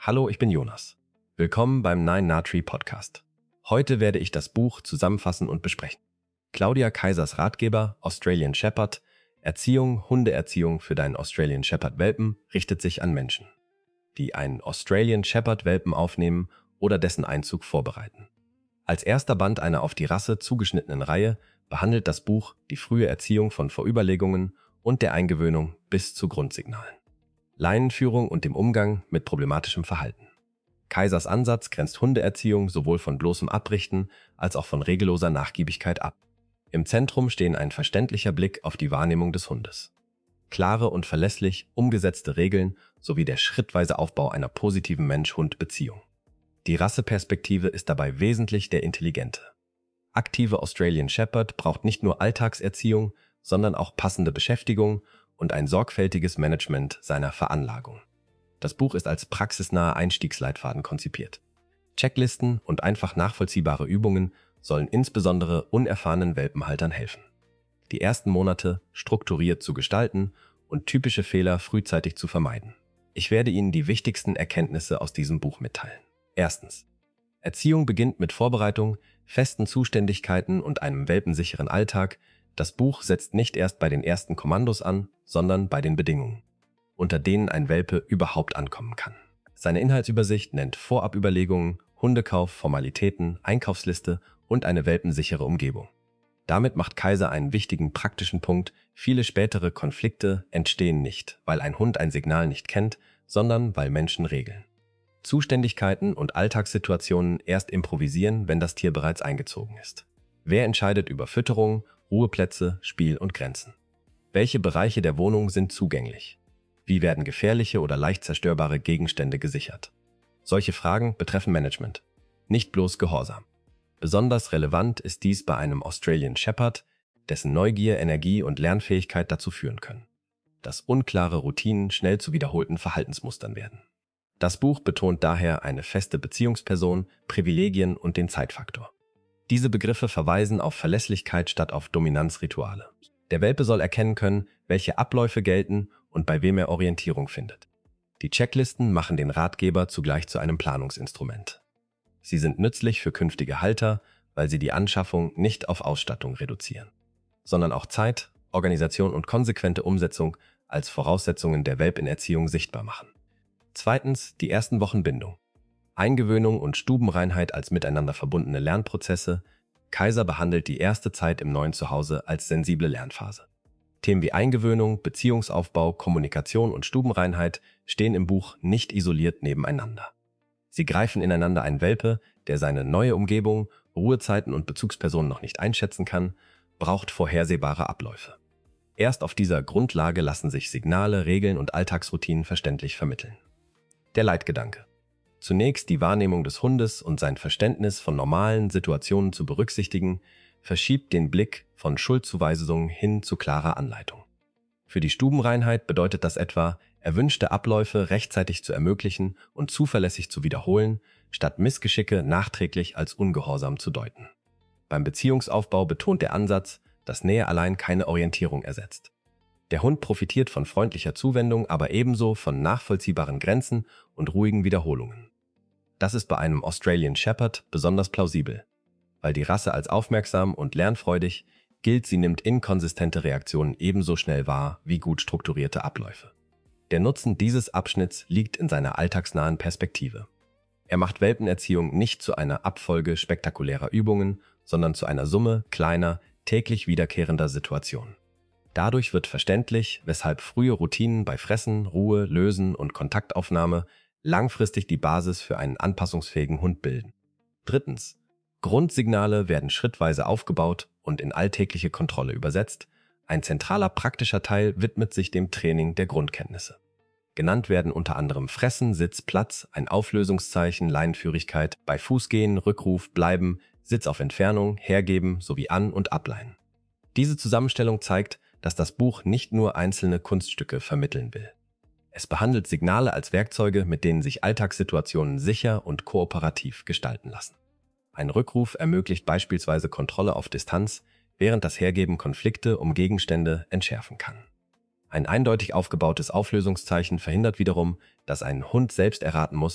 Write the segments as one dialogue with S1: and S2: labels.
S1: Hallo, ich bin Jonas. Willkommen beim Nine Nutri Podcast. Heute werde ich das Buch zusammenfassen und besprechen. Claudia Kaisers Ratgeber, Australian Shepherd, Erziehung, Hundeerziehung für deinen Australian Shepherd Welpen richtet sich an Menschen, die einen Australian Shepherd Welpen aufnehmen oder dessen Einzug vorbereiten. Als erster Band einer auf die Rasse zugeschnittenen Reihe behandelt das Buch die frühe Erziehung von Vorüberlegungen und der Eingewöhnung bis zu Grundsignalen, Leinenführung und dem Umgang mit problematischem Verhalten. Kaisers Ansatz grenzt Hundeerziehung sowohl von bloßem Abrichten als auch von regelloser Nachgiebigkeit ab. Im Zentrum stehen ein verständlicher Blick auf die Wahrnehmung des Hundes, klare und verlässlich umgesetzte Regeln sowie der schrittweise Aufbau einer positiven Mensch-Hund-Beziehung. Die Rasseperspektive ist dabei wesentlich der intelligente. Aktive Australian Shepherd braucht nicht nur Alltagserziehung, sondern auch passende Beschäftigung und ein sorgfältiges Management seiner Veranlagung. Das Buch ist als praxisnaher Einstiegsleitfaden konzipiert. Checklisten und einfach nachvollziehbare Übungen sollen insbesondere unerfahrenen Welpenhaltern helfen, die ersten Monate strukturiert zu gestalten und typische Fehler frühzeitig zu vermeiden. Ich werde Ihnen die wichtigsten Erkenntnisse aus diesem Buch mitteilen. Erstens. Erziehung beginnt mit Vorbereitung, festen Zuständigkeiten und einem welpensicheren Alltag. Das Buch setzt nicht erst bei den ersten Kommandos an, sondern bei den Bedingungen, unter denen ein Welpe überhaupt ankommen kann. Seine Inhaltsübersicht nennt Vorabüberlegungen, Hundekauf, Formalitäten, Einkaufsliste und eine welpensichere Umgebung. Damit macht Kaiser einen wichtigen praktischen Punkt: Viele spätere Konflikte entstehen nicht, weil ein Hund ein Signal nicht kennt, sondern weil Menschen regeln. Zuständigkeiten und Alltagssituationen erst improvisieren, wenn das Tier bereits eingezogen ist. Wer entscheidet über Fütterung, Ruheplätze, Spiel und Grenzen? Welche Bereiche der Wohnung sind zugänglich? Wie werden gefährliche oder leicht zerstörbare Gegenstände gesichert? Solche Fragen betreffen Management, nicht bloß Gehorsam. Besonders relevant ist dies bei einem Australian Shepherd, dessen Neugier, Energie und Lernfähigkeit dazu führen können, dass unklare Routinen schnell zu wiederholten Verhaltensmustern werden. Das Buch betont daher eine feste Beziehungsperson, Privilegien und den Zeitfaktor. Diese Begriffe verweisen auf Verlässlichkeit statt auf Dominanzrituale. Der Welpe soll erkennen können, welche Abläufe gelten und bei wem er Orientierung findet. Die Checklisten machen den Ratgeber zugleich zu einem Planungsinstrument. Sie sind nützlich für künftige Halter, weil sie die Anschaffung nicht auf Ausstattung reduzieren, sondern auch Zeit, Organisation und konsequente Umsetzung als Voraussetzungen der Welpenerziehung sichtbar machen. Zweitens, die ersten Wochen Bindung. Eingewöhnung und Stubenreinheit als miteinander verbundene Lernprozesse. Kaiser behandelt die erste Zeit im neuen Zuhause als sensible Lernphase. Themen wie Eingewöhnung, Beziehungsaufbau, Kommunikation und Stubenreinheit stehen im Buch nicht isoliert nebeneinander. Sie greifen ineinander. Ein Welpe, der seine neue Umgebung, Ruhezeiten und Bezugspersonen noch nicht einschätzen kann, braucht vorhersehbare Abläufe. Erst auf dieser Grundlage lassen sich Signale, Regeln und Alltagsroutinen verständlich vermitteln. Der Leitgedanke. Zunächst die Wahrnehmung des Hundes und sein Verständnis von normalen Situationen zu berücksichtigen, verschiebt den Blick von Schuldzuweisungen hin zu klarer Anleitung. Für die Stubenreinheit bedeutet das etwa, erwünschte Abläufe rechtzeitig zu ermöglichen und zuverlässig zu wiederholen, statt Missgeschicke nachträglich als Ungehorsam zu deuten. Beim Beziehungsaufbau betont der Ansatz, dass Nähe allein keine Orientierung ersetzt. Der Hund profitiert von freundlicher Zuwendung, aber ebenso von nachvollziehbaren Grenzen und ruhigen Wiederholungen. Das ist bei einem Australian Shepherd besonders plausibel, weil die Rasse als aufmerksam und lernfreudig gilt. Sie nimmt inkonsistente Reaktionen ebenso schnell wahr wie gut strukturierte Abläufe. Der Nutzen dieses Abschnitts liegt in seiner alltagsnahen Perspektive. Er macht Welpenerziehung nicht zu einer Abfolge spektakulärer Übungen, sondern zu einer Summe kleiner, täglich wiederkehrender Situationen. Dadurch wird verständlich, weshalb frühe Routinen bei Fressen, Ruhe, Lösen und Kontaktaufnahme langfristig die Basis für einen anpassungsfähigen Hund bilden. Drittens. Grundsignale werden schrittweise aufgebaut und in alltägliche Kontrolle übersetzt. Ein zentraler praktischer Teil widmet sich dem Training der Grundkenntnisse. Genannt werden unter anderem Fressen, Sitz, Platz, ein Auflösungszeichen, Leinenführigkeit, bei Fußgehen, Rückruf, Bleiben, Sitz auf Entfernung, Hergeben sowie An- und Ableihen. Diese Zusammenstellung zeigt, dass das Buch nicht nur einzelne Kunststücke vermitteln will. Es behandelt Signale als Werkzeuge, mit denen sich Alltagssituationen sicher und kooperativ gestalten lassen. Ein Rückruf ermöglicht beispielsweise Kontrolle auf Distanz, während das Hergeben Konflikte um Gegenstände entschärfen kann. Ein eindeutig aufgebautes Auflösungszeichen verhindert wiederum, dass ein Hund selbst erraten muss,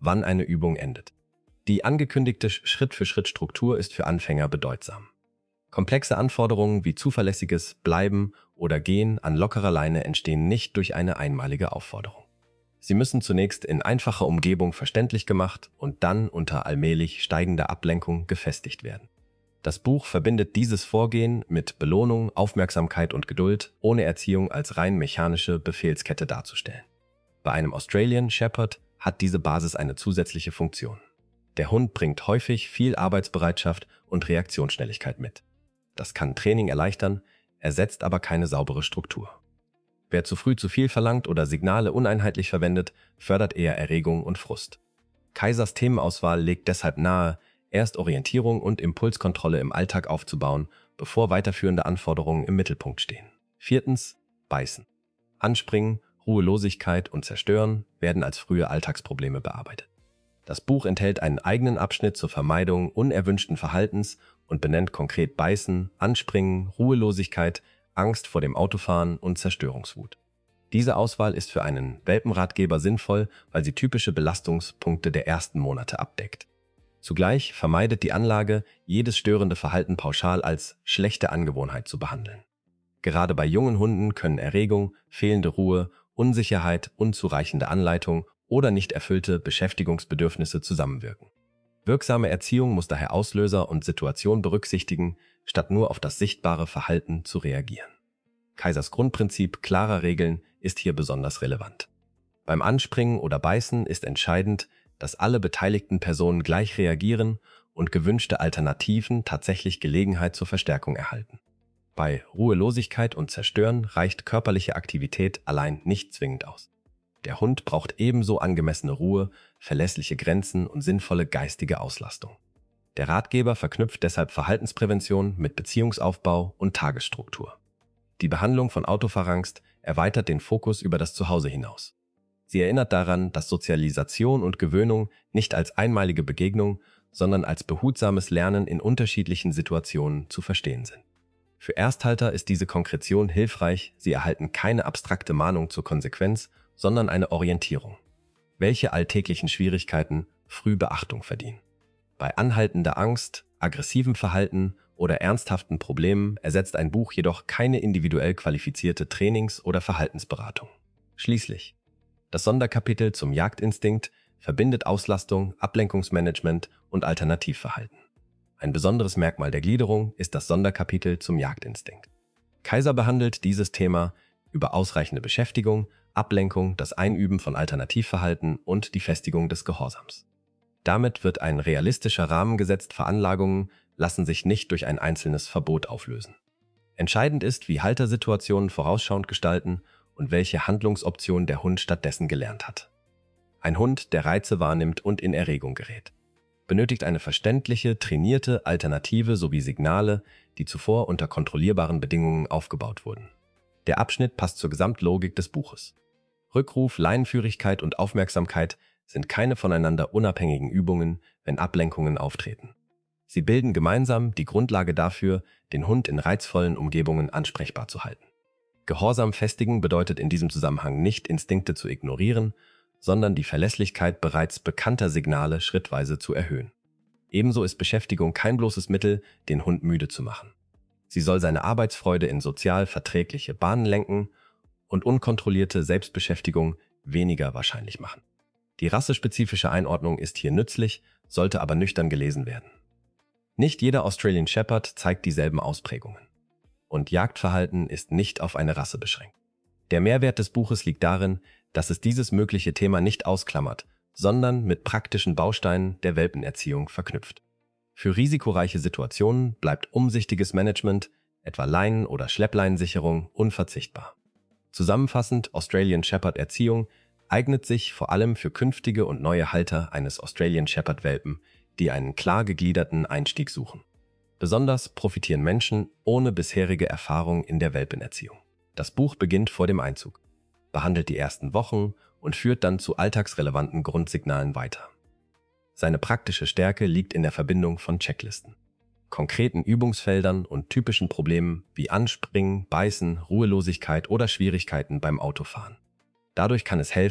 S1: wann eine Übung endet. Die angekündigte Schritt-für-Schritt-Struktur ist für Anfänger bedeutsam. Komplexe Anforderungen wie zuverlässiges Bleiben oder Gehen an lockerer Leine entstehen nicht durch eine einmalige Aufforderung. Sie müssen zunächst in einfacher Umgebung verständlich gemacht und dann unter allmählich steigender Ablenkung gefestigt werden. Das Buch verbindet dieses Vorgehen mit Belohnung, Aufmerksamkeit und Geduld, ohne Erziehung als rein mechanische Befehlskette darzustellen. Bei einem Australian Shepherd hat diese Basis eine zusätzliche Funktion. Der Hund bringt häufig viel Arbeitsbereitschaft und Reaktionsschnelligkeit mit. Das kann Training erleichtern, ersetzt aber keine saubere Struktur. Wer zu früh zu viel verlangt oder Signale uneinheitlich verwendet, fördert eher Erregung und Frust. Kaisers Themenauswahl legt deshalb nahe, erst Orientierung und Impulskontrolle im Alltag aufzubauen, bevor weiterführende Anforderungen im Mittelpunkt stehen. 4. Beißen. Anspringen, Ruhelosigkeit und Zerstören werden als frühe Alltagsprobleme bearbeitet. Das Buch enthält einen eigenen Abschnitt zur Vermeidung unerwünschten Verhaltens und benennt konkret Beißen, Anspringen, Ruhelosigkeit, Angst vor dem Autofahren und Zerstörungswut. Diese Auswahl ist für einen Welpenratgeber sinnvoll, weil sie typische Belastungspunkte der ersten Monate abdeckt. Zugleich vermeidet die Anlage, jedes störende Verhalten pauschal als schlechte Angewohnheit zu behandeln. Gerade bei jungen Hunden können Erregung, fehlende Ruhe, Unsicherheit, unzureichende Anleitung oder nicht erfüllte Beschäftigungsbedürfnisse zusammenwirken. Wirksame Erziehung muss daher Auslöser und Situation berücksichtigen, statt nur auf das sichtbare Verhalten zu reagieren. Kaisers Grundprinzip klarer Regeln ist hier besonders relevant. Beim Anspringen oder Beißen ist entscheidend, dass alle beteiligten Personen gleich reagieren und gewünschte Alternativen tatsächlich Gelegenheit zur Verstärkung erhalten. Bei Ruhelosigkeit und Zerstören reicht körperliche Aktivität allein nicht zwingend aus. Der Hund braucht ebenso angemessene Ruhe, verlässliche Grenzen und sinnvolle geistige Auslastung. Der Ratgeber verknüpft deshalb Verhaltensprävention mit Beziehungsaufbau und Tagesstruktur. Die Behandlung von Autofahrangst erweitert den Fokus über das Zuhause hinaus. Sie erinnert daran, dass Sozialisation und Gewöhnung nicht als einmalige Begegnung, sondern als behutsames Lernen in unterschiedlichen Situationen zu verstehen sind. Für Ersthalter ist diese Konkretion hilfreich, sie erhalten keine abstrakte Mahnung zur Konsequenz, sondern eine Orientierung. Welche alltäglichen Schwierigkeiten früh Beachtung verdienen. Bei anhaltender Angst, aggressivem Verhalten oder ernsthaften Problemen ersetzt ein Buch jedoch keine individuell qualifizierte Trainings- oder Verhaltensberatung. Schließlich, das Sonderkapitel zum Jagdinstinkt verbindet Auslastung, Ablenkungsmanagement und Alternativverhalten. Ein besonderes Merkmal der Gliederung ist das Sonderkapitel zum Jagdinstinkt. Kaiser behandelt dieses Thema über ausreichende Beschäftigung, Ablenkung, das Einüben von Alternativverhalten und die Festigung des Gehorsams. Damit wird ein realistischer Rahmen gesetzt, Veranlagungen lassen sich nicht durch ein einzelnes Verbot auflösen. Entscheidend ist, wie Haltersituationen vorausschauend gestalten und welche Handlungsoptionen der Hund stattdessen gelernt hat. Ein Hund, der Reize wahrnimmt und in Erregung gerät, benötigt eine verständliche, trainierte Alternative sowie Signale, die zuvor unter kontrollierbaren Bedingungen aufgebaut wurden. Der Abschnitt passt zur Gesamtlogik des Buches. Rückruf, Leinenführigkeit und Aufmerksamkeit sind keine voneinander unabhängigen Übungen, wenn Ablenkungen auftreten. Sie bilden gemeinsam die Grundlage dafür, den Hund in reizvollen Umgebungen ansprechbar zu halten. Gehorsam festigen bedeutet in diesem Zusammenhang nicht, Instinkte zu ignorieren, sondern die Verlässlichkeit bereits bekannter Signale schrittweise zu erhöhen. Ebenso ist Beschäftigung kein bloßes Mittel, den Hund müde zu machen. Sie soll seine Arbeitsfreude in sozial verträgliche Bahnen lenken und unkontrollierte Selbstbeschäftigung weniger wahrscheinlich machen. Die rassespezifische Einordnung ist hier nützlich, sollte aber nüchtern gelesen werden. Nicht jeder Australian Shepherd zeigt dieselben Ausprägungen. Und Jagdverhalten ist nicht auf eine Rasse beschränkt. Der Mehrwert des Buches liegt darin, dass es dieses mögliche Thema nicht ausklammert, sondern mit praktischen Bausteinen der Welpenerziehung verknüpft. Für risikoreiche Situationen bleibt umsichtiges Management, etwa Leinen- oder Schleppleinensicherung, unverzichtbar. Zusammenfassend, Australian Shepherd Erziehung eignet sich vor allem für künftige und neue Halter eines Australian Shepherd Welpen, die einen klar gegliederten Einstieg suchen. Besonders profitieren Menschen ohne bisherige Erfahrung in der Welpenerziehung. Das Buch beginnt vor dem Einzug, behandelt die ersten Wochen und führt dann zu alltagsrelevanten Grundsignalen weiter. Seine praktische Stärke liegt in der Verbindung von Checklisten, konkreten Übungsfeldern und typischen Problemen wie Anspringen, Beißen, Ruhelosigkeit oder Schwierigkeiten beim Autofahren. Dadurch kann es helfen,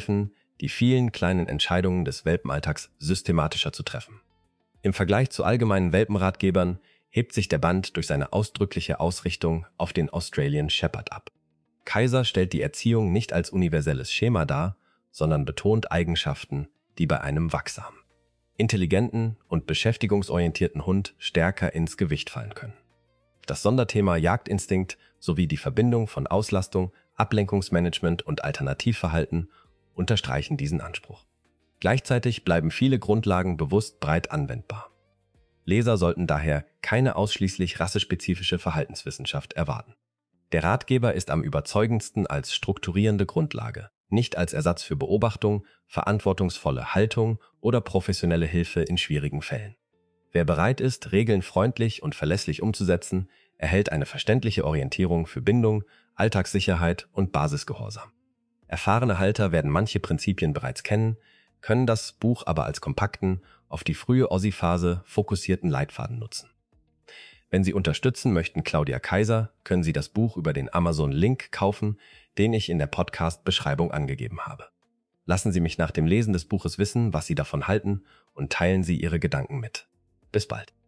S1: die vielen kleinen Entscheidungen des Welpenalltags systematischer zu treffen. Im Vergleich zu allgemeinen Welpenratgebern hebt sich der Band durch seine ausdrückliche Ausrichtung auf den Australian Shepherd ab. Kaiser stellt die Erziehung nicht als universelles Schema dar, sondern betont Eigenschaften, die bei einem wachsamen, intelligenten und beschäftigungsorientierten Hund stärker ins Gewicht fallen können. Das Sonderthema Jagdinstinkt sowie die Verbindung von Auslastung, Ablenkungsmanagement und Alternativverhalten unterstreichen diesen Anspruch. Gleichzeitig bleiben viele Grundlagen bewusst breit anwendbar. Leser sollten daher keine ausschließlich rassespezifische Verhaltenswissenschaft erwarten. Der Ratgeber ist am überzeugendsten als strukturierende Grundlage, nicht als Ersatz für Beobachtung, verantwortungsvolle Haltung oder professionelle Hilfe in schwierigen Fällen. Wer bereit ist, Regeln freundlich und verlässlich umzusetzen, erhält eine verständliche Orientierung für Bindung, Alltagssicherheit und Basisgehorsam. Erfahrene Halter werden manche Prinzipien bereits kennen, können das Buch aber als kompakten, auf die frühe Aussie-Phase fokussierten Leitfaden nutzen. Wenn Sie unterstützen möchten Claudia Kaiser, können Sie das Buch über den Amazon-Link kaufen, den ich in der Podcast-Beschreibung angegeben habe. Lassen Sie mich nach dem Lesen des Buches wissen, was Sie davon halten, und teilen Sie Ihre Gedanken mit. Bis bald.